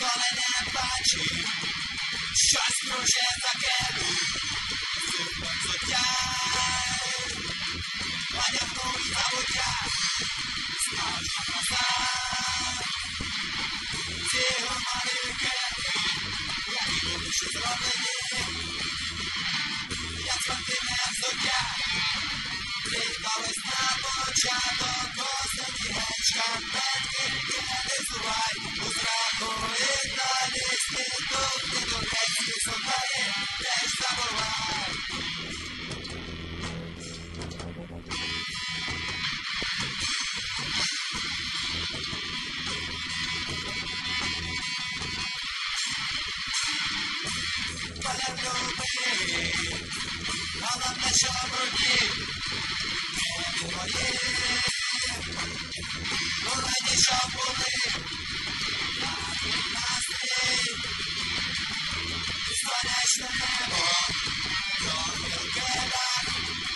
ніколи не бачив, щось круже закинув, супер взуття, одягнув і забуття, справжня краса, ці гумові вікенди, які були ще зроблені, як спортивне взуття, віддались на початок осені, шкарпетки не зувай, у зраку італійські туфлі, турецькі сандалі, теж забувай. Поля люби, головне, що в руки, не твої, улені, що були, як настрій, сонячне небо, дохилки дах,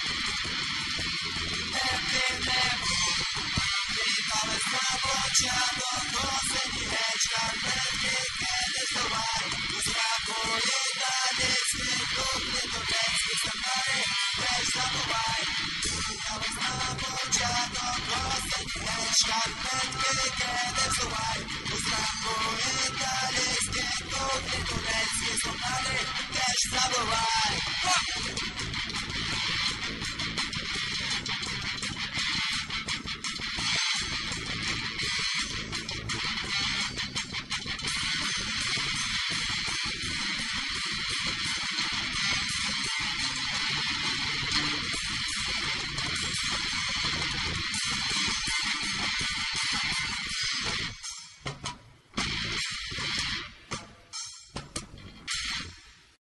темне небо, віддались на початок осені, геть шкарпетки не здувай, у зраку італійські туфлі, турецькі сандалі, теж забувай. Віддались на початок осені, геть шкарпетки не здувай, у зраку італійські туфлі, турецькі сандалі, теж забувай.